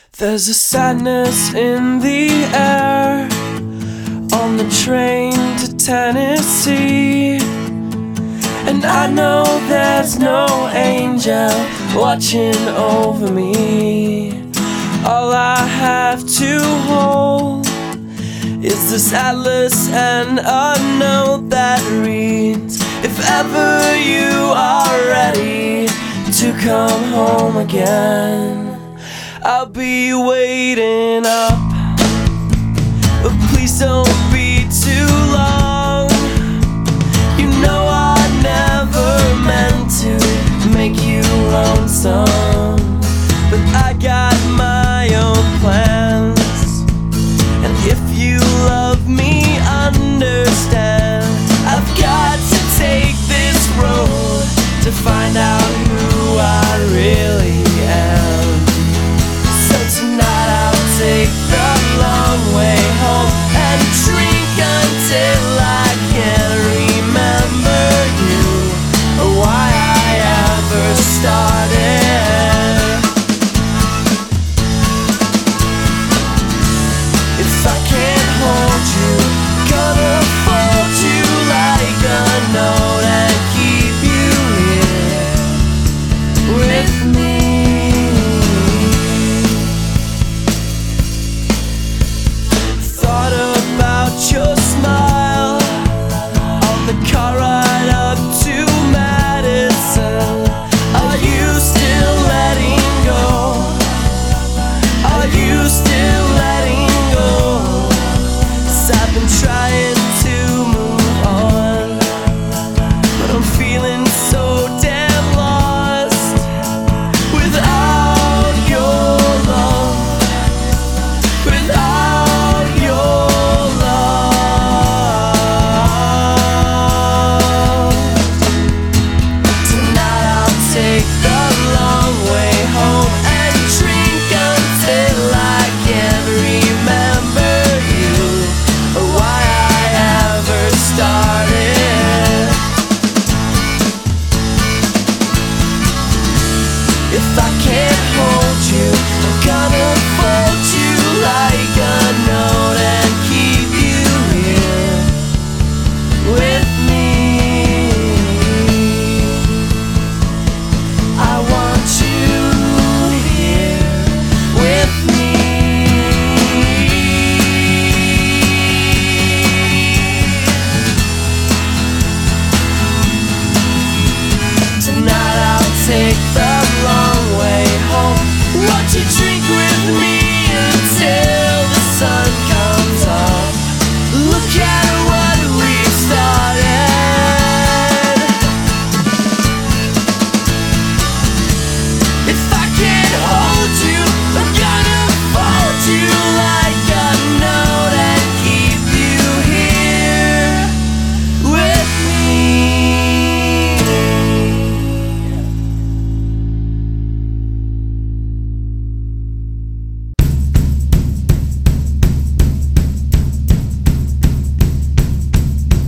There's a sadness in the air on the train to Tennessee, and I know there's no angel watching over me. All I have to hold is this atlas and a note that reads, if ever you are ready to come home again, I'll be waiting up. But please don't be too long. You know I never meant to make you lonesome.